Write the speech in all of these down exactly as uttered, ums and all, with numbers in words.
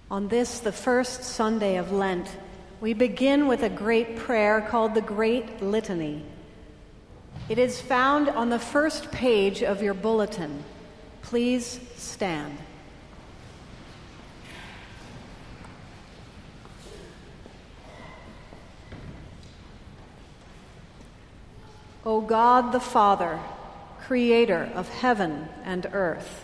On this, the first Sunday of Lent, we begin with a great prayer called the Great Litany. It is found on the first page of your bulletin. Please stand. O God the Father, creator of heaven and earth,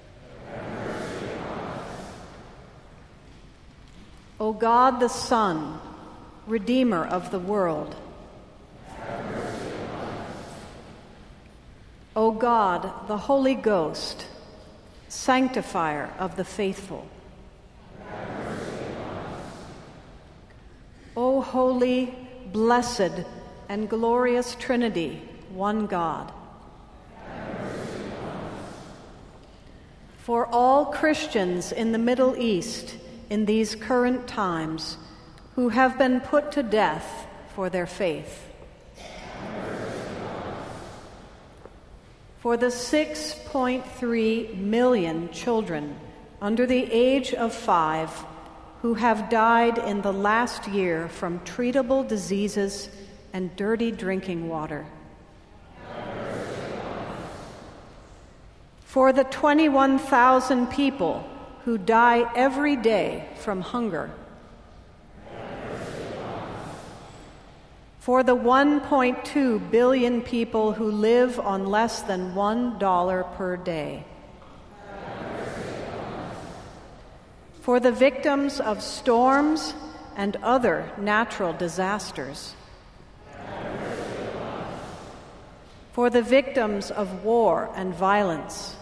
O God the Son, Redeemer of the world, O God the Holy Ghost, Sanctifier of the faithful, O holy, blessed, and glorious Trinity, one God, for all Christians in the Middle East in these current times who have been put to death for their faith, for the six point three million children under the age of five who have died in the last year from treatable diseases and dirty drinking water, for the twenty-one thousand people who die every day from hunger, for the one point two billion people who live on less than one dollar per day, for the victims of storms and other natural disasters, for the victims of war and violence,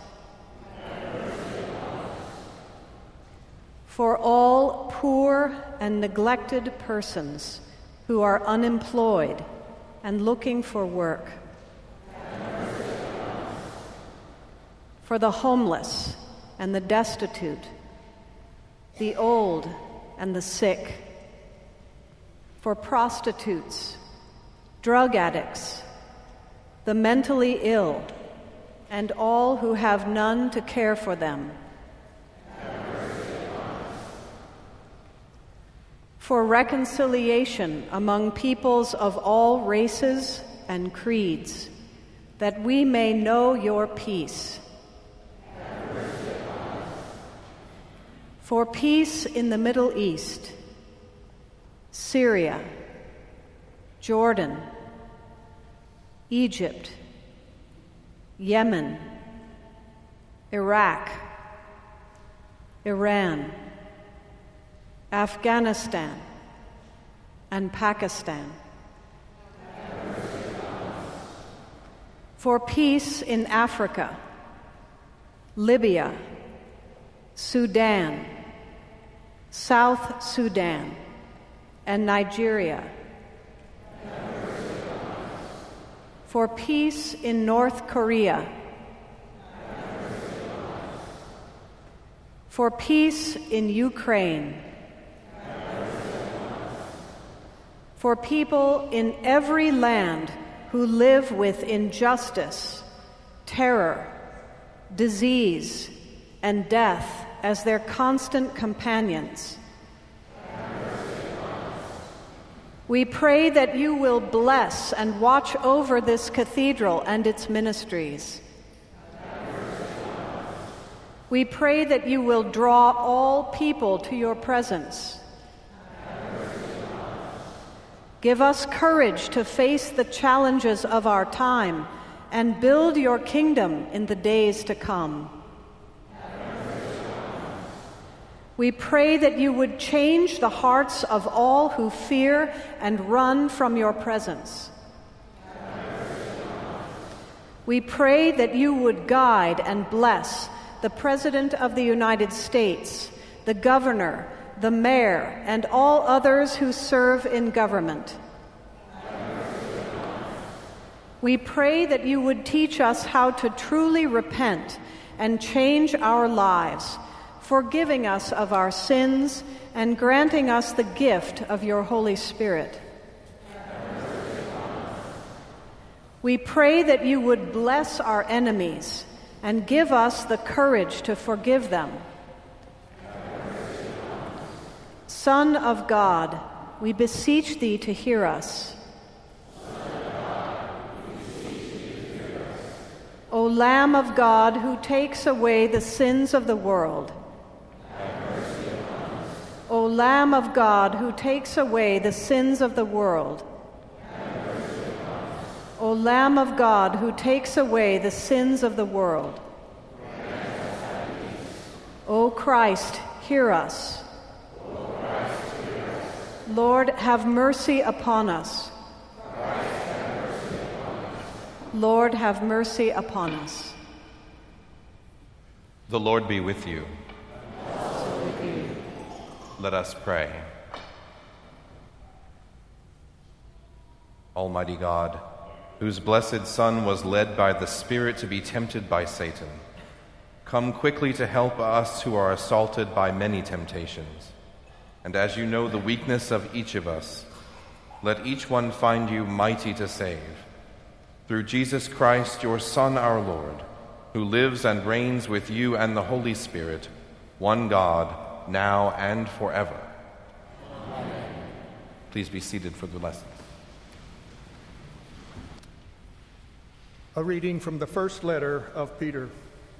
for all poor and neglected persons who are unemployed and looking for work, for the homeless and the destitute, the old and the sick, for prostitutes, drug addicts, the mentally ill, and all who have none to care for them, for reconciliation among peoples of all races and creeds, that we may know your peace, for peace in the Middle East, Syria, Jordan, Egypt, Yemen, Iraq, Iran, Afghanistan, and Pakistan, for peace in Africa, Libya, Sudan, South Sudan, and Nigeria, for peace in North Korea, for peace in Ukraine, for people in every land who live with injustice, terror, disease, and death as their constant companions. We pray that you will bless and watch over this cathedral and its ministries. We pray that you will draw all people to your presence. Give us courage to face the challenges of our time and build your kingdom in the days to come. We pray that you would change the hearts of all who fear and run from your presence. We pray that you would guide and bless the President of the United States, the Governor, the Mayor, and all others who serve in government. We pray that you would teach us how to truly repent and change our lives, forgiving us of our sins and granting us the gift of your Holy Spirit. We pray that you would bless our enemies and give us the courage to forgive them. Son of God, we beseech thee to hear us. O Lamb of God, who takes away the sins of the world. O Lamb of God, who takes away the sins of the world. O Lamb of God, who takes away the sins of the world. O Christ, hear us. Lord, have mercy upon us. Lord, have mercy upon us. The Lord be with you. Let us pray. Almighty God, whose blessed Son was led by the Spirit to be tempted by Satan, come quickly to help us who are assaulted by many temptations. And as you know the weakness of each of us, let each one find you mighty to save. Through Jesus Christ, your Son, our Lord, who lives and reigns with you and the Holy Spirit, one God, now and forever. Amen. Please be seated for the lesson. A reading from the first letter of Peter.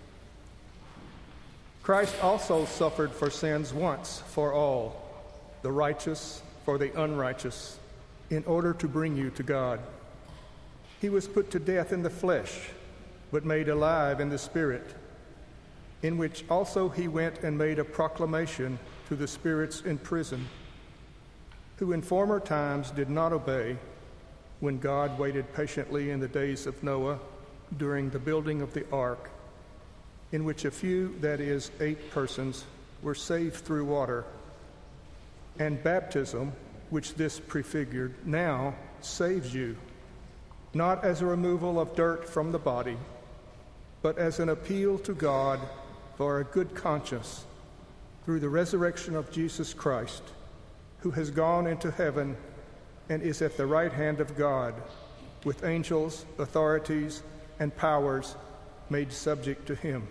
Christ also suffered for sins once for all, the righteous for the unrighteous, in order to bring you to God. He was put to death in the flesh, but made alive in the Spirit, in which also he went and made a proclamation to the spirits in prison, who in former times did not obey, when God waited patiently in the days of Noah during the building of the ark, in which a few, that is, eight persons, were saved through water. And baptism, which this prefigured, now saves you, not as a removal of dirt from the body, but as an appeal to God for a good conscience through the resurrection of Jesus Christ, who has gone into heaven and is at the right hand of God, with angels, authorities, and powers made subject to him.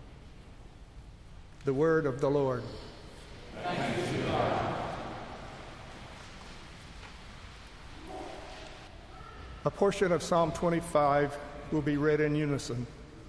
The word of the Lord. Thanks be to God. A portion of Psalm twenty-five will be read in unison.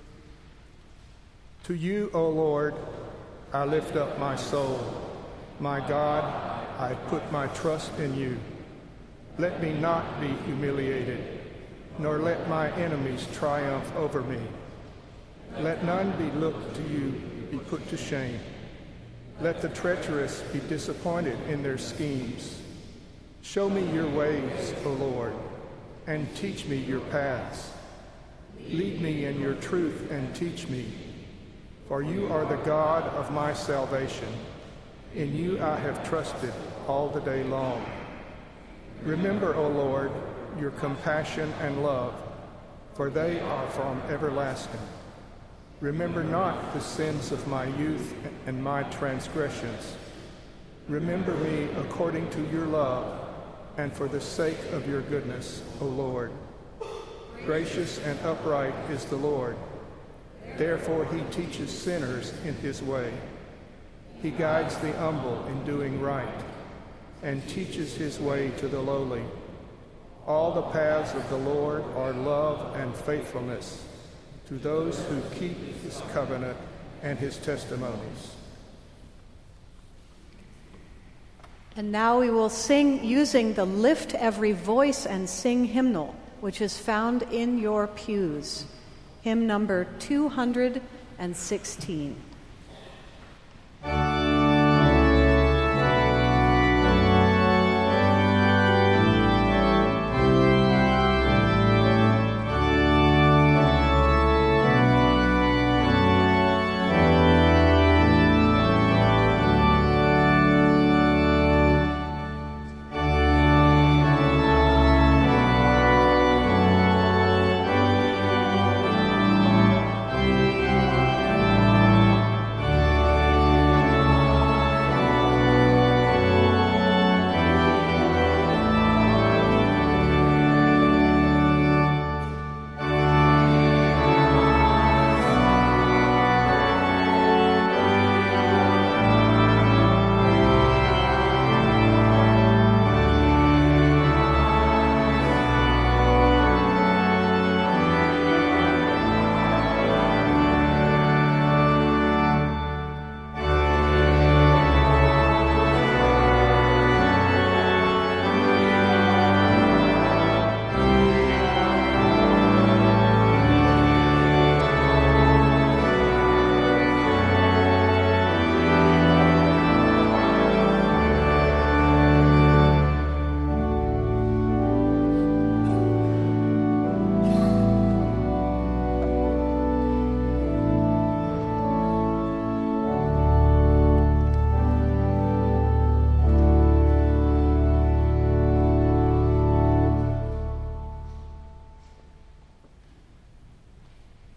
To you, O Lord, I lift up my soul. My God, I put my trust in you. Let me not be humiliated, nor let my enemies triumph over me. Let none be looked to you be put to shame. Let the treacherous be disappointed in their schemes. Show me your ways, O Lord, and teach me your paths. Lead me in your truth and teach me, for you are the God of my salvation. In you I have trusted all the day long. Remember, O Lord, your compassion and love, for they are from everlasting. Remember not the sins of my youth and my transgressions. Remember me according to your love, and for the sake of your goodness, O Lord. Gracious and upright is the Lord. Therefore he teaches sinners in his way. He guides the humble in doing right, and teaches his way to the lowly. All the paths of the Lord are love and faithfulness to those who keep his covenant and his testimonies. And now we will sing using the Lift Every Voice and Sing hymnal, which is found in your pews. Hymn number two hundred sixteen.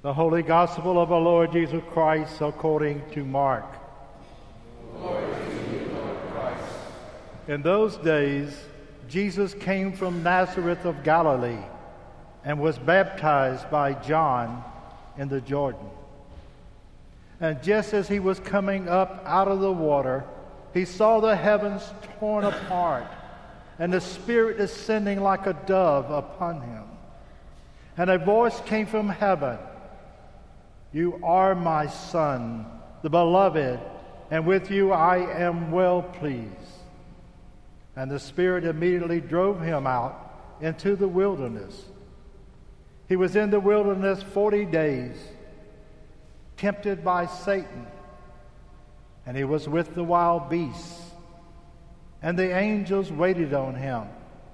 The Holy Gospel of our Lord Jesus Christ according to Mark. Glory to you, Lord Christ. In those days, Jesus came from Nazareth of Galilee and was baptized by John in the Jordan. And just as he was coming up out of the water, he saw the heavens torn apart and the Spirit descending like a dove upon him. And a voice came from heaven, "You are my Son, the beloved, and with you I am well pleased." And the Spirit immediately drove him out into the wilderness. He was in the wilderness forty days, tempted by Satan, and he was with the wild beasts, and the angels waited on him.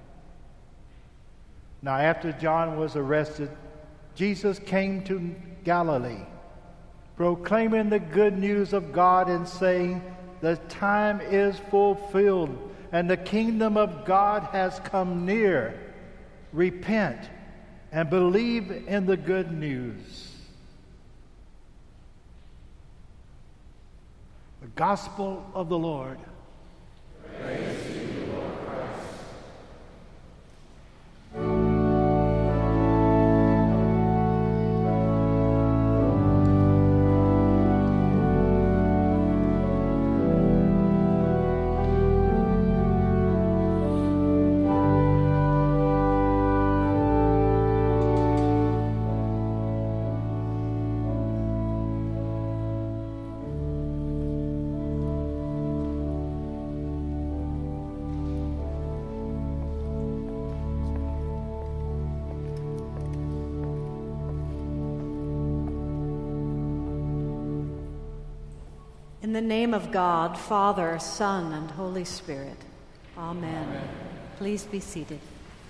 Now after John was arrested, Jesus came to Galilee, proclaiming the good news of God and saying, "The time is fulfilled, and the kingdom of God has come near. Repent and believe in the good news." The Gospel of the Lord. Praise to you, Lord Christ. In the name of God, Father, Son, and Holy Spirit. Amen. Amen. Please be seated.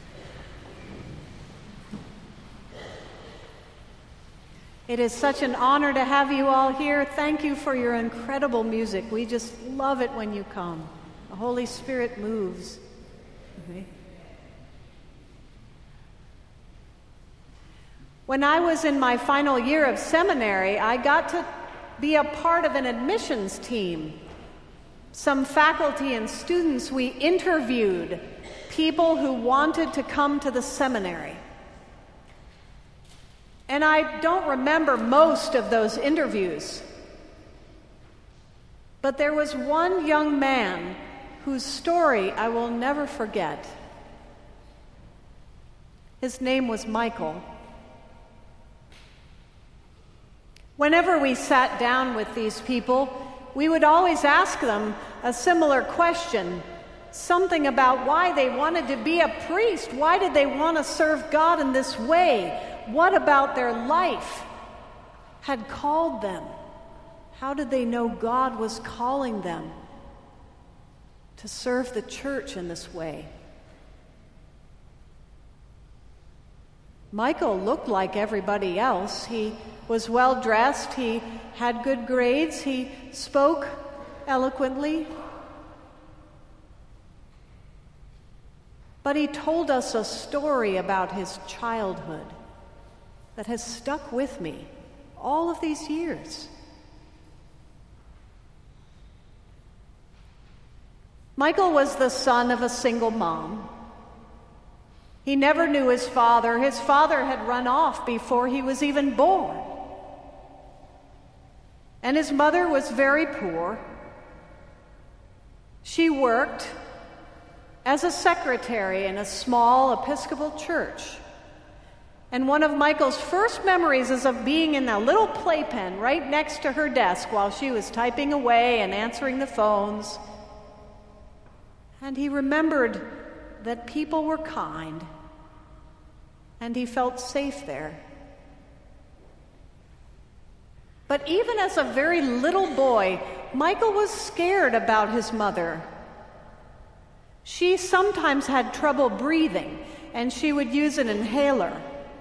It is such an honor to have you all here. Thank you for your incredible music. We just love it when you come. The Holy Spirit moves. Okay. When I was in my final year of seminary, I got to be a part of an admissions team. Some faculty and students, we interviewed people who wanted to come to the seminary. And I don't remember most of those interviews. But there was one young man whose story I will never forget. His name was Michael. Whenever we sat down with these people, we would always ask them a similar question, something about why they wanted to be a priest. Why did they want to serve God in this way? What about their life had called them? How did they know God was calling them to serve the church in this way? Michael looked like everybody else. He was well dressed, he had good grades, he spoke eloquently. But he told us a story about his childhood that has stuck with me all of these years. Michael was the son of a single mom. He never knew his father. His father had run off before he was even born. And his mother was very poor. She worked as a secretary in a small Episcopal church. And one of Michael's first memories is of being in a little playpen right next to her desk while she was typing away and answering the phones. And he remembered that people were kind, and he felt safe there. But even as a very little boy, Michael was scared about his mother. She sometimes had trouble breathing, and she would use an inhaler.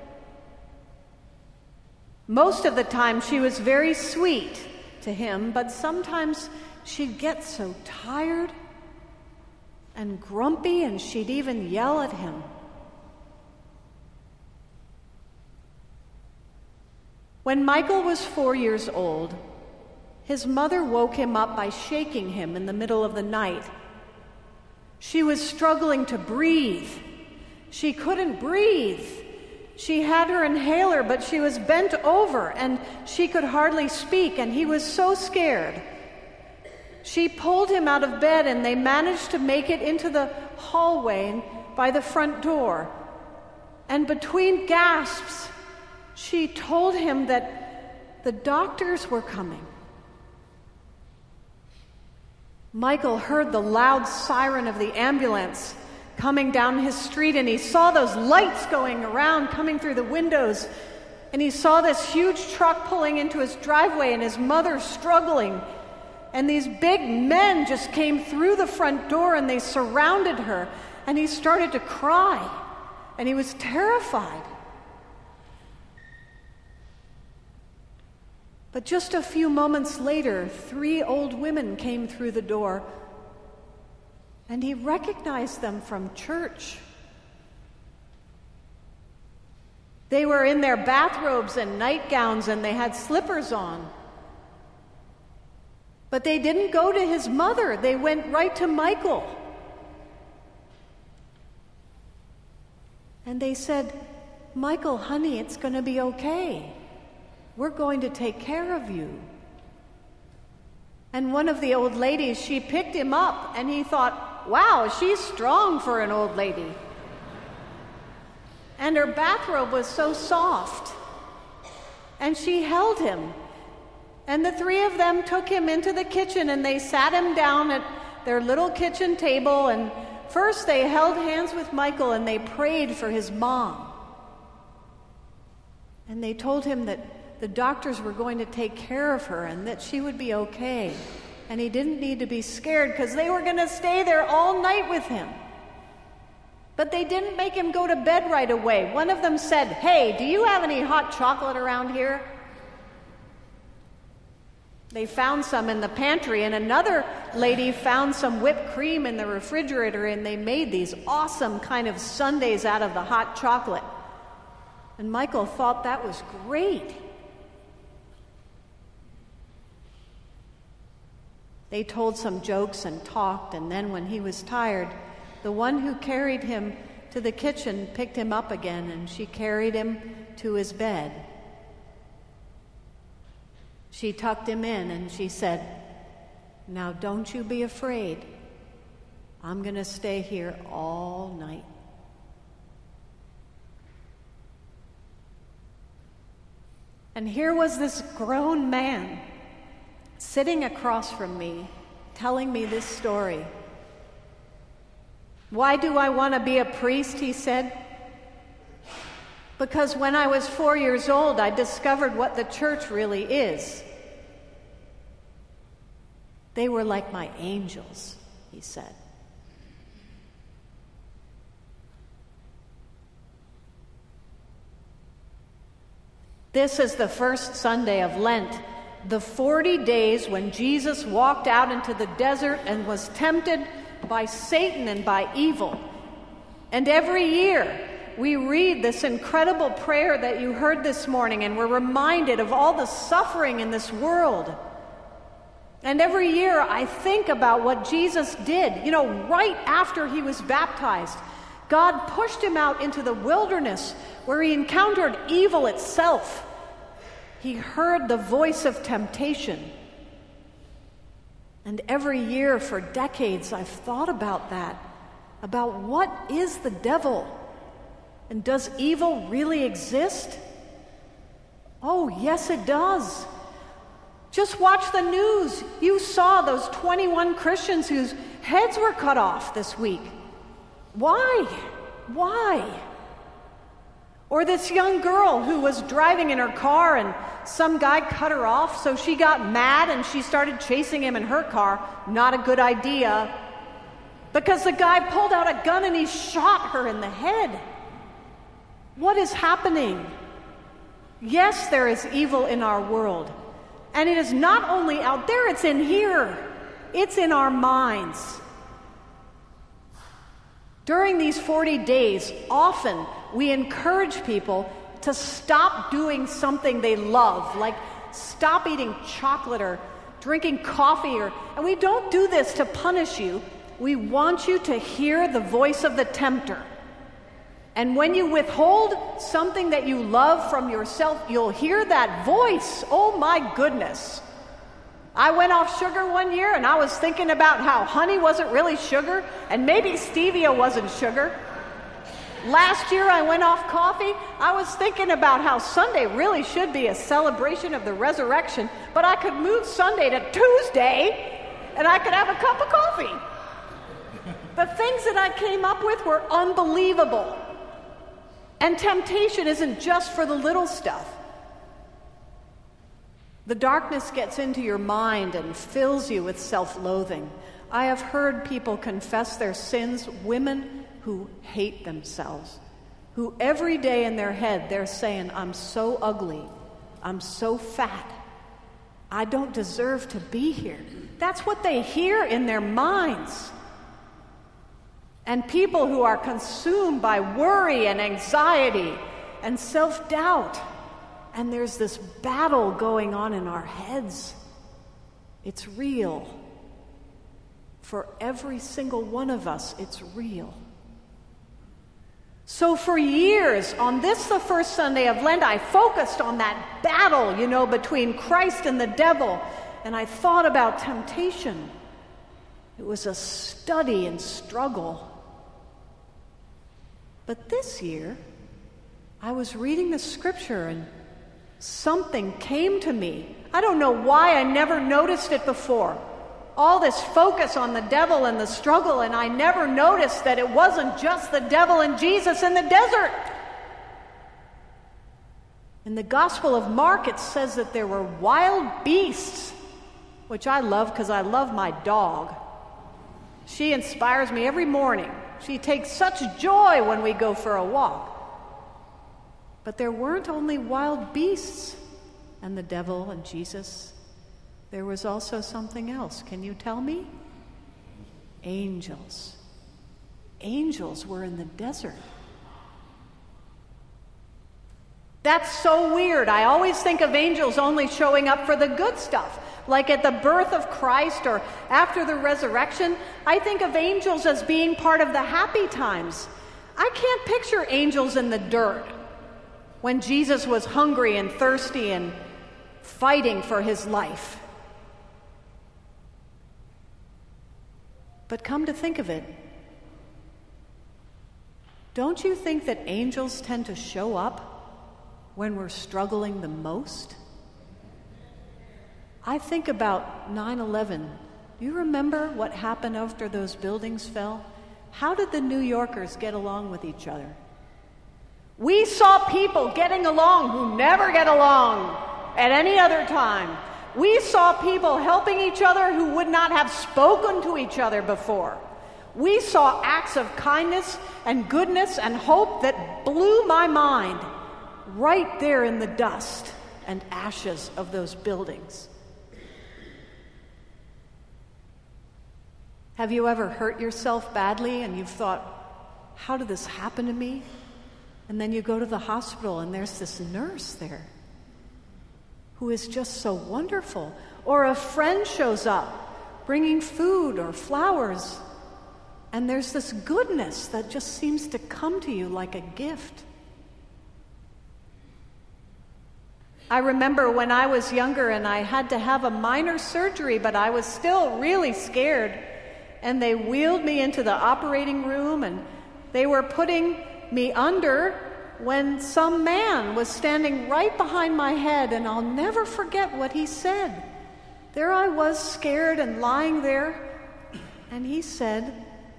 Most of the time, she was very sweet to him, but sometimes she'd get so tired and grumpy, and she'd even yell at him. When Michael was four years old, his mother woke him up by shaking him in the middle of the night. She was struggling to breathe. She couldn't breathe. She had her inhaler, but she was bent over, and she could hardly speak, and he was so scared. She pulled him out of bed, and they managed to make it into the hallway by the front door. And between gasps, she told him that the doctors were coming. Michael heard the loud siren of the ambulance coming down his street, and he saw those lights going around, coming through the windows, and he saw this huge truck pulling into his driveway and his mother struggling, and these big men just came through the front door and they surrounded her, and he started to cry, and he was terrified. But just a few moments later, three old women came through the door, and he recognized them from church. They were in their bathrobes and nightgowns, and they had slippers on. But they didn't go to his mother. They went right to Michael. And they said, "Michael, honey, it's going to be okay. We're going to take care of you." And one of the old ladies, she picked him up, and he thought, wow, she's strong for an old lady. And her bathrobe was so soft. And she held him. And the three of them took him into the kitchen, and they sat him down at their little kitchen table, and first they held hands with Michael, and they prayed for his mom. And they told him that the doctors were going to take care of her and that she would be okay. And he didn't need to be scared because they were going to stay there all night with him. But they didn't make him go to bed right away. One of them said, "Hey, do you have any hot chocolate around here?" They found some in the pantry, and another lady found some whipped cream in the refrigerator, and they made these awesome kind of sundaes out of the hot chocolate. And Michael thought that was great. They told some jokes and talked, and then when he was tired, the one who carried him to the kitchen picked him up again, and she carried him to his bed. She tucked him in, and she said, "Now don't you be afraid. I'm going to stay here all night." And here was this grown man sitting across from me, telling me this story. "Why do I want to be a priest?" he said. "Because when I was four years old, I discovered what the church really is. They were like my angels," he said. This is the first Sunday of Lent, the forty days when Jesus walked out into the desert and was tempted by Satan and by evil. And every year we read this incredible prayer that you heard this morning, and we're reminded of all the suffering in this world. And every year I think about what Jesus did. You know, right after he was baptized, God pushed him out into the wilderness where he encountered evil itself. He heard the voice of temptation. And every year for decades I've thought about that, about what is the devil? And does evil really exist? Oh, yes, it does. Just watch the news. You saw those twenty-one Christians whose heads were cut off this week. Why? Why? Or this young girl who was driving in her car and some guy cut her off, so she got mad and she started chasing him in her car. Not a good idea. Because the guy pulled out a gun and he shot her in the head. What is happening? Yes, there is evil in our world. And it is not only out there, it's in here. It's in our minds. During these forty days, often we encourage people, to stop doing something they love, like stop eating chocolate or drinking coffee, or, and we don't do this to punish you. We want you to hear the voice of the tempter. And when you withhold something that you love from yourself, you'll hear that voice. Oh my goodness. I went off sugar one year and I was thinking about how honey wasn't really sugar and maybe stevia wasn't sugar. Last year I went off coffee. I was thinking about how Sunday really should be a celebration of the resurrection, but I could move Sunday to Tuesday and I could have a cup of coffee. The things that I came up with were unbelievable. And temptation isn't just for the little stuff. The darkness gets into your mind and fills you with self-loathing. I have heard people confess their sins, women who hate themselves, who every day in their head they're saying, I'm so ugly, I'm so fat, I don't deserve to be here. That's what they hear in their minds. And people who are consumed by worry and anxiety and self-doubt. And there's this battle going on in our heads. It's real. For every single one of us, it's real. So for years, on this, the first Sunday of Lent, I focused on that battle, you know, between Christ and the devil. And I thought about temptation. It was a study and struggle. But this year, I was reading the scripture and something came to me. I don't know why I never noticed it before. All this focus on the devil and the struggle, and I never noticed that it wasn't just the devil and Jesus in the desert. In the Gospel of Mark, it says that there were wild beasts, which I love because I love my dog. She inspires me every morning. She takes such joy when we go for a walk. But there weren't only wild beasts and the devil and Jesus. There was also something else. Can you tell me? Angels. Angels were in the desert. That's so weird. I always think of angels only showing up for the good stuff. Like at the birth of Christ or after the resurrection, I think of angels as being part of the happy times. I can't picture angels in the dirt when Jesus was hungry and thirsty and fighting for his life. But come to think of it, don't you think that angels tend to show up when we're struggling the most? I think about nine eleven. Do you remember what happened after those buildings fell? How did the New Yorkers get along with each other? We saw people getting along who never get along at any other time. We saw people helping each other who would not have spoken to each other before. We saw acts of kindness and goodness and hope that blew my mind right there in the dust and ashes of those buildings. Have you ever hurt yourself badly and you've thought, how did this happen to me? And then you go to the hospital and there's this nurse there who is just so wonderful. Or a friend shows up bringing food or flowers, and there's this goodness that just seems to come to you like a gift. I remember when I was younger and I had to have a minor surgery, but I was still really scared. And they wheeled me into the operating room and they were putting me under when some man was standing right behind my head, and I'll never forget what he said. There I was, scared and lying there, and he said,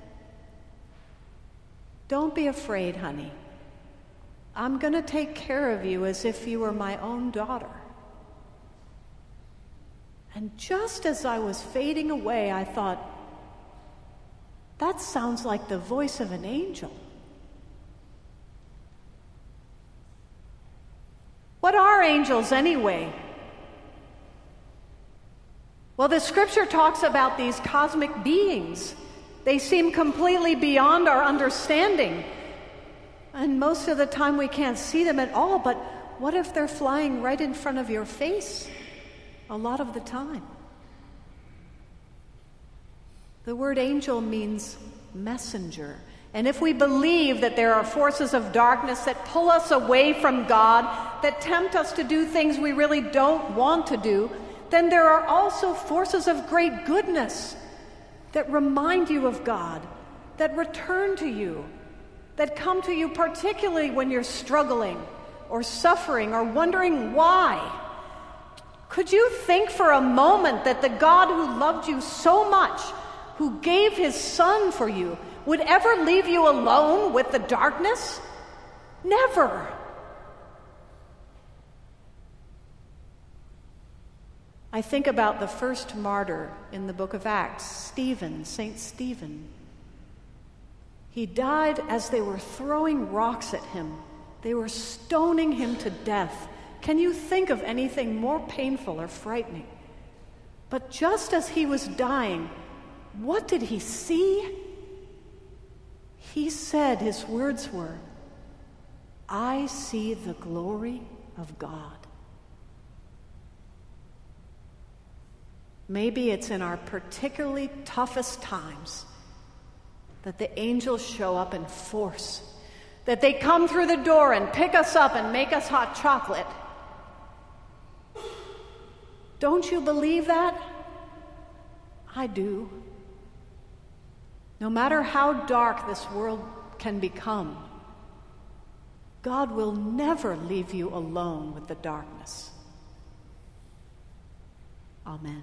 "Don't be afraid, honey. I'm going to take care of you as if you were my own daughter." And just as I was fading away, I thought, that sounds like the voice of an angel. What are angels anyway? Well, the scripture talks about these cosmic beings. They seem completely beyond our understanding. And most of the time we can't see them at all, but what if they're flying right in front of your face a lot of the time? The word angel means messenger. And if we believe that there are forces of darkness that pull us away from God, that tempt us to do things we really don't want to do, then there are also forces of great goodness that remind you of God, that return to you, that come to you particularly when you're struggling or suffering or wondering why. Could you think for a moment that the God who loved you so much, who gave his Son for you, would ever leave you alone with the darkness? Never. I think about the first martyr in the book of Acts, Stephen, Saint Stephen. He died as they were throwing rocks at him. They were stoning him to death. Can you think of anything more painful or frightening? But just as he was dying, what did he see? He said, his words were, "I see the glory of God." Maybe it's in our particularly toughest times that the angels show up in force, that they come through the door and pick us up and make us hot chocolate. Don't you believe that? I do. No matter how dark this world can become, God will never leave you alone with the darkness. Amen.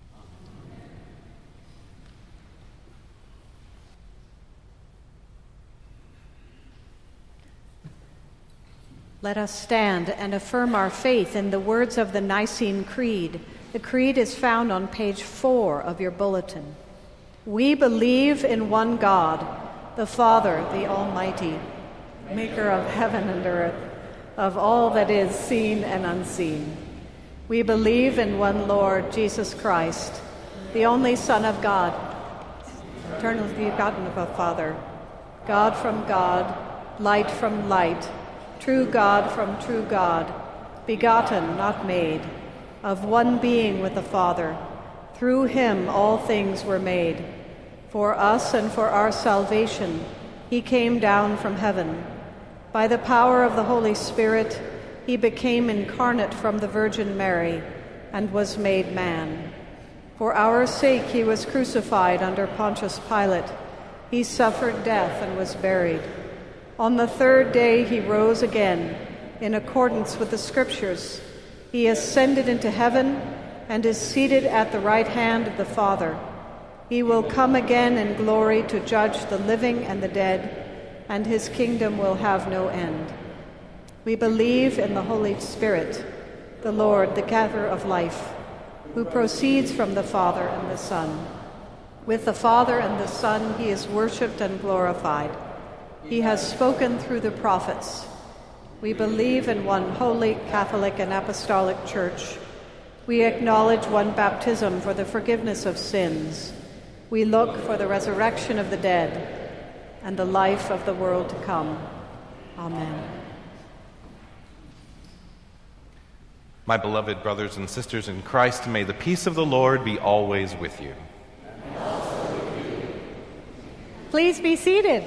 Let us stand and affirm our faith in the words of the Nicene Creed. The Creed is found on page four of your bulletin. We believe in one God, the Father, the Almighty, maker of heaven and earth, of all that is seen and unseen. We believe in one Lord, Jesus Christ, the only Son of God, eternally begotten of the Father, God from God, light from light, true God from true God, begotten, not made, of one being with the Father. Through him all things were made. For us and for our salvation, he came down from heaven. By the power of the Holy Spirit, he became incarnate from the Virgin Mary and was made man. For our sake he was crucified under Pontius Pilate. He suffered death and was buried. On the third day he rose again, in accordance with the Scriptures. He ascended into heaven and is seated at the right hand of the Father. He will come again in glory to judge the living and the dead, and his kingdom will have no end. We believe in the Holy Spirit, the Lord, the giver of life, who proceeds from the Father and the Son. With the Father and the Son he is worshipped and glorified. He has spoken through the prophets. We believe in one holy, Catholic, and Apostolic Church. We acknowledge one baptism for the forgiveness of sins. We look for the resurrection of the dead and the life of the world to come. Amen. My beloved brothers and sisters in Christ, may the peace of the Lord be always with you. And also with you. Please be seated.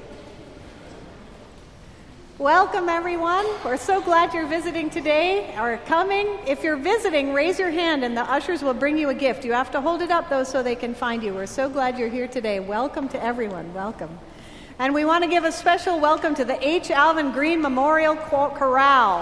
Welcome, everyone. We're so glad you're visiting today or coming. If you're visiting, raise your hand and the ushers will bring you a gift. You have to hold it up, though, so they can find you. We're so glad you're here today. Welcome to everyone. Welcome. And we want to give a special welcome to the H. Alvin Green Memorial Chorale.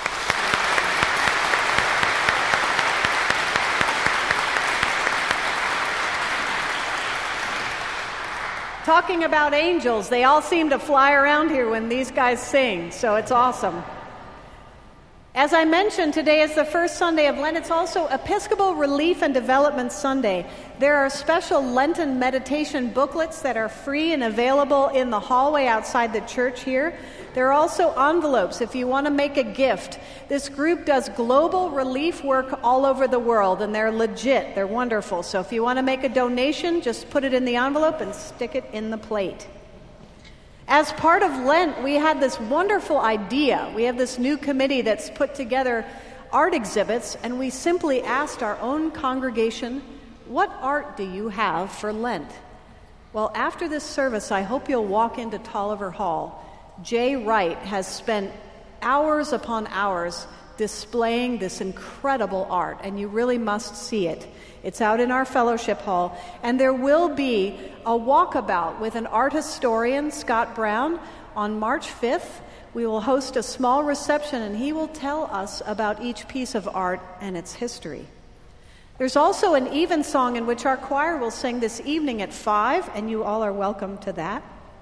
Talking about angels, they all seem to fly around here when these guys sing, so it's awesome. As I mentioned, today is the first Sunday of Lent. It's also Episcopal Relief and Development Sunday. There are special Lenten meditation booklets that are free and available in the hallway outside the church here. There are also envelopes if you want to make a gift. This group does global relief work all over the world, and they're legit. They're wonderful. So if you want to make a donation, just put it in the envelope and stick it in the plate. As part of Lent, we had this wonderful idea. We have this new committee that's put together art exhibits, and we simply asked our own congregation, what art do you have for Lent? Well, after this service, I hope you'll walk into Tolliver Hall. Jay Wright has spent hours upon hours displaying this incredible art, and you really must see it. It's out in our fellowship hall, and there will be a walkabout with an art historian, Scott Brown, on March fifth. We will host a small reception, and he will tell us about each piece of art and its history. There's also an evensong in which our choir will sing this evening at five, and you all are welcome to that.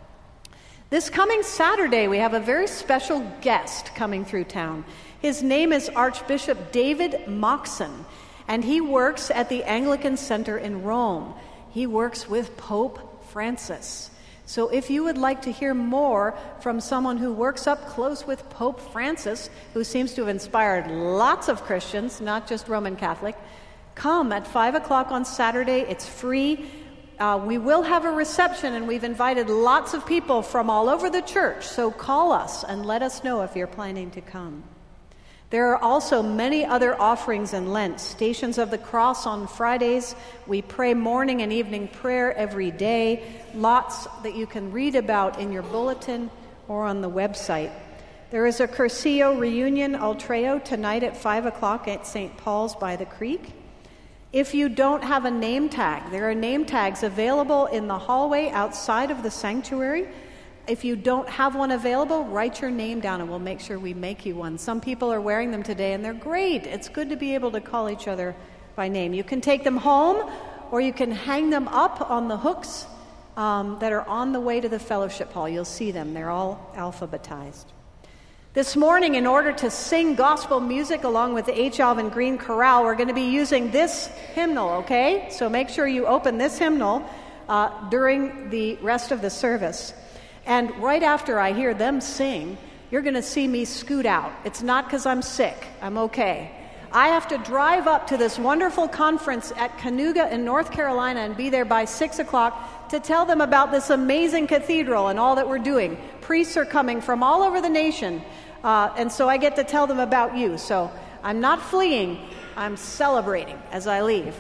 This coming Saturday, we have a very special guest coming through town. His name is Archbishop David Moxon, and he works at the Anglican Center in Rome. He works with Pope Francis. So if you would like to hear more from someone who works up close with Pope Francis, who seems to have inspired lots of Christians, not just Roman Catholic, come at five o'clock on Saturday. It's free. Uh, we will have a reception, and we've invited lots of people from all over the church. So call us and let us know if you're planning to come. There are also many other offerings in Lent. Stations of the Cross on Fridays. We pray morning and evening prayer every day. Lots that you can read about in your bulletin or on the website. There is a Cursillo reunion Ultreo tonight at five o'clock at Saint Paul's by the Creek. If you don't have a name tag, there are name tags available in the hallway outside of the sanctuary. If you don't have one available, write your name down and we'll make sure we make you one. Some people are wearing them today and they're great. It's good to be able to call each other by name. You can take them home or you can hang them up on the hooks um, that are on the way to the fellowship hall. You'll see them. They're all alphabetized. This morning, in order to sing gospel music along with the H. Alvin Green Chorale, we're going to be using this hymnal, okay? So make sure you open this hymnal uh, during the rest of the service. And right after I hear them sing, you're going to see me scoot out. It's not because I'm sick. I'm okay. I have to drive up to this wonderful conference at Canuga in North Carolina and be there by six o'clock to tell them about this amazing cathedral and all that we're doing. Priests are coming from all over the nation, uh, and so I get to tell them about you. So I'm not fleeing. I'm celebrating as I leave.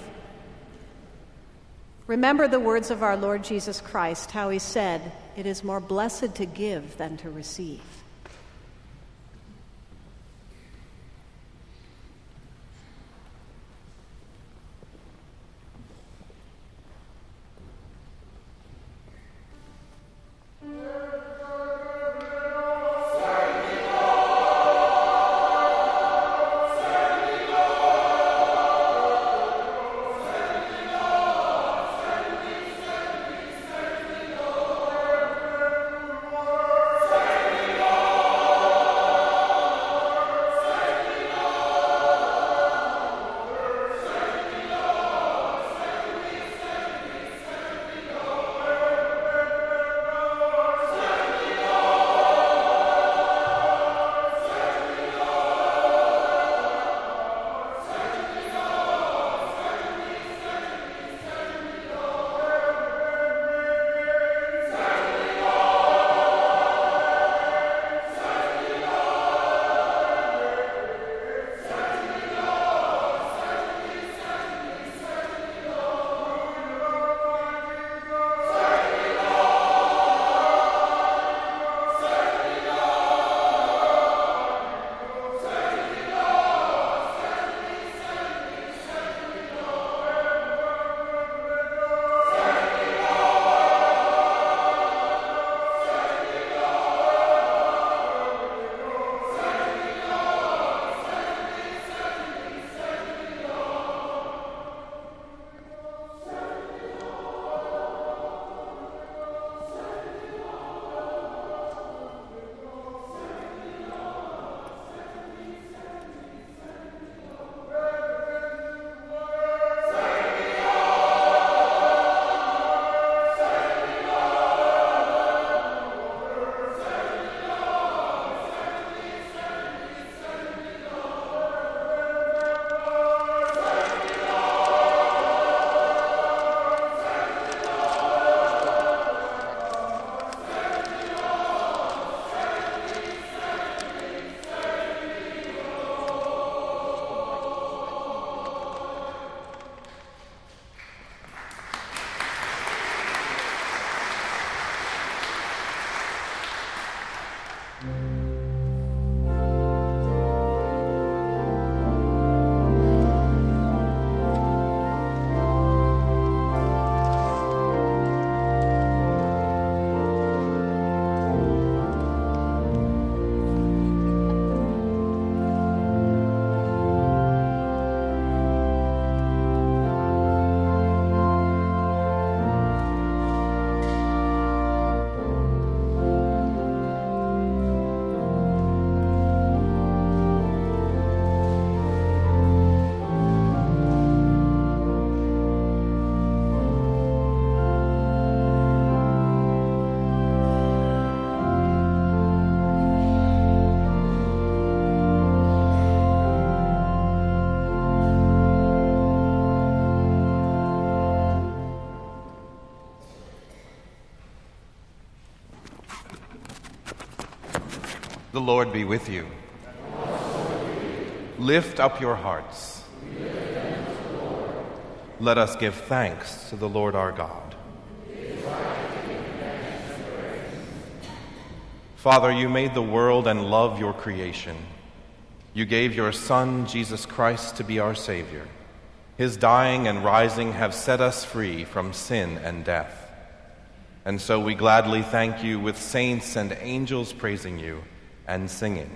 Remember the words of our Lord Jesus Christ, how he said, "It is more blessed to give than to receive." Lord. The Lord be with you. Lift up your hearts. Let us give thanks to the Lord our God. Father, you made the world and love your creation. You gave your Son, Jesus Christ, to be our Savior. His dying and rising have set us free from sin and death. And so we gladly thank you with saints and angels praising you and singing.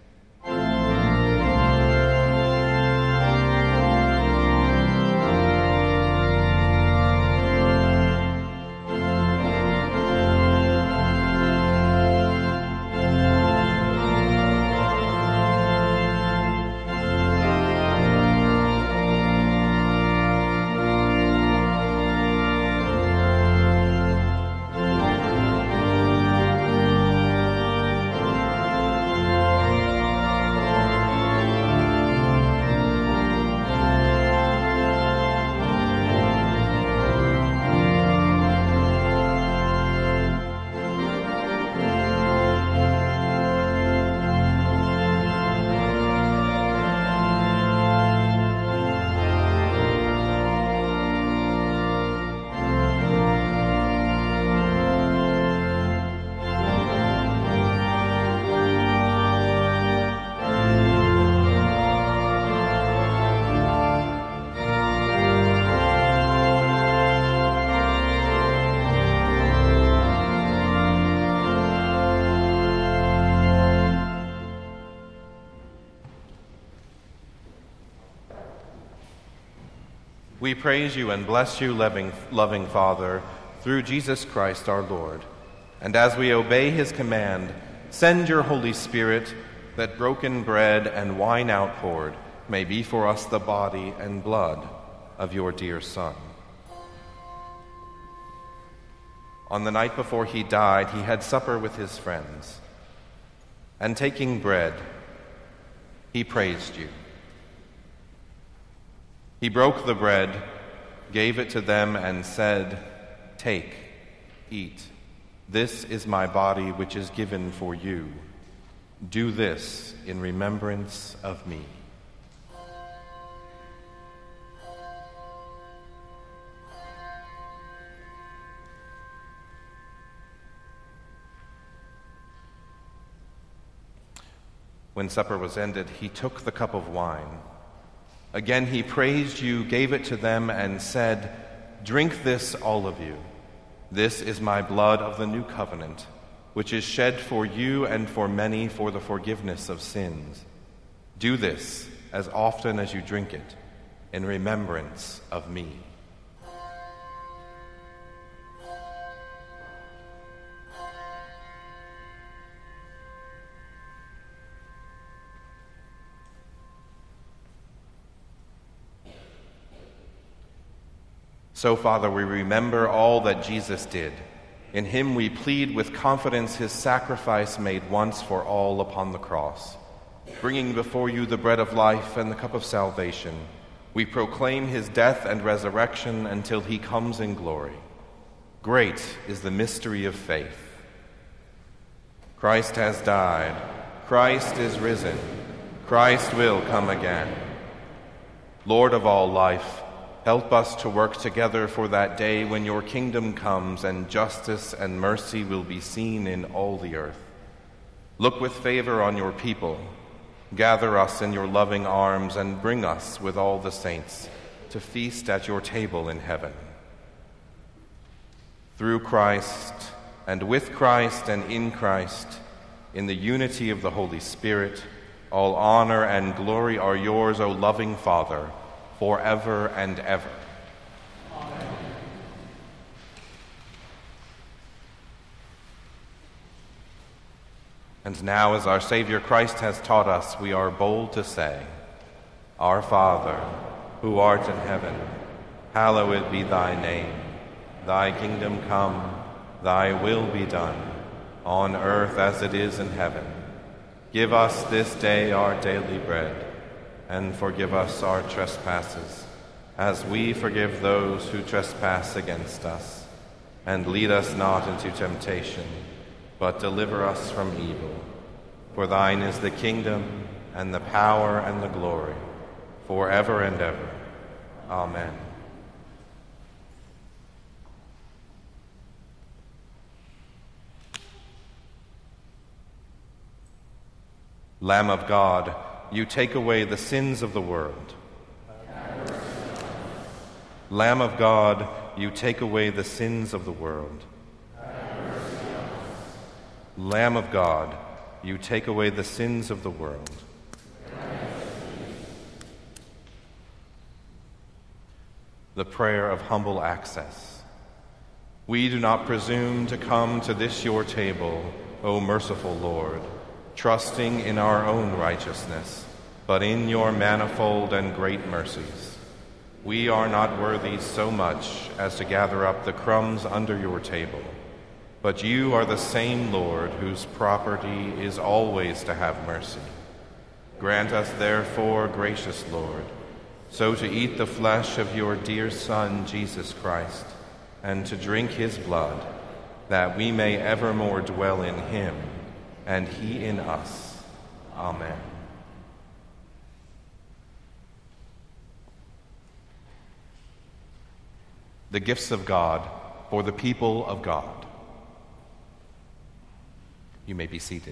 We praise you and bless you, loving, loving Father, through Jesus Christ our Lord. And as we obey his command, send your Holy Spirit, that broken bread and wine outpoured may be for us the body and blood of your dear Son. On the night before he died, he had supper with his friends. And taking bread, he praised you. He broke the bread, gave it to them, and said, "Take, eat. This is my body, which is given for you. Do this in remembrance of me." When supper was ended, he took the cup of wine. Again he praised you, gave it to them, and said, "Drink this, all of you. This is my blood of the new covenant, which is shed for you and for many for the forgiveness of sins. Do this as often as you drink it, in remembrance of me." So, Father, we remember all that Jesus did. In him we plead with confidence his sacrifice made once for all upon the cross. Bringing before you the bread of life and the cup of salvation, we proclaim his death and resurrection until he comes in glory. Great is the mystery of faith. Christ has died. Christ is risen. Christ will come again. Lord of all life, help us to work together for that day when your kingdom comes and justice and mercy will be seen in all the earth. Look with favor on your people. Gather us in your loving arms and bring us with all the saints to feast at your table in heaven. Through Christ and with Christ and in Christ, in the unity of the Holy Spirit, all honor and glory are yours, O loving Father, forever and ever. Amen. And now, as our Savior Christ has taught us, we are bold to say, Our Father, who art in heaven, hallowed be thy name. Thy kingdom come, thy will be done, on earth as it is in heaven. Give us this day our daily bread, and forgive us our trespasses, as we forgive those who trespass against us. And lead us not into temptation, but deliver us from evil. For thine is the kingdom, and the power, and the glory, forever and ever. Amen. Lamb of God, you take away the sins of the world. Lamb of God, you take away the sins of the world. Lamb of God, you take away the sins of the world. The prayer of humble access. We do not presume to come to this your table, O merciful Lord, trusting in our own righteousness, but in your manifold and great mercies. We are not worthy so much as to gather up the crumbs under your table, but you are the same Lord whose property is always to have mercy. Grant us, therefore, gracious Lord, so to eat the flesh of your dear Son, Jesus Christ, and to drink his blood, that we may evermore dwell in him, and he in us. Amen. The gifts of God for the people of God. You may be seated.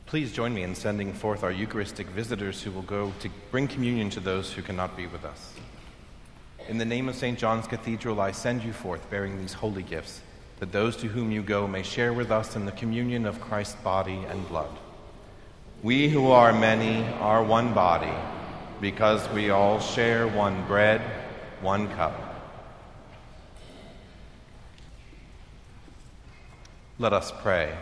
Please join me in sending forth our Eucharistic visitors who will go to bring communion to those who cannot be with us. In the name of Saint John's Cathedral, I send you forth bearing these holy gifts, that those to whom you go may share with us in the communion of Christ's body and blood. We who are many are one body, because we all share one bread, one cup. Let us pray.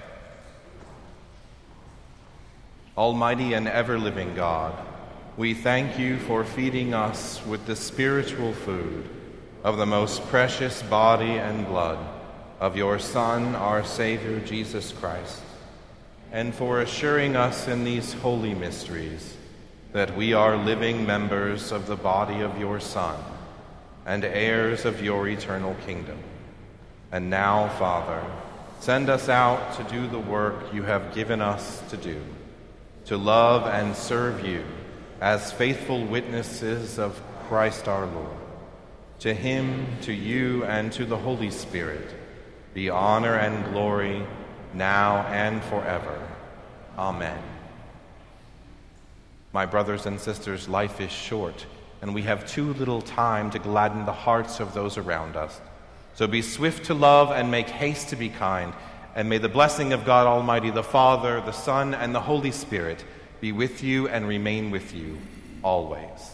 Almighty and ever-living God, we thank you for feeding us with the spiritual food of the most precious body and blood of your Son, our Savior, Jesus Christ, and for assuring us in these holy mysteries that we are living members of the body of your Son and heirs of your eternal kingdom. And now, Father, send us out to do the work you have given us to do, to love and serve you as faithful witnesses of Christ our Lord. To him, to you, and to the Holy Spirit be honor and glory now and forever. Amen. My brothers and sisters, life is short, and we have too little time to gladden the hearts of those around us. So be swift to love and make haste to be kind, and may the blessing of God Almighty, the Father, the Son, and the Holy Spirit be with you and remain with you always.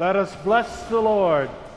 Let us bless the Lord.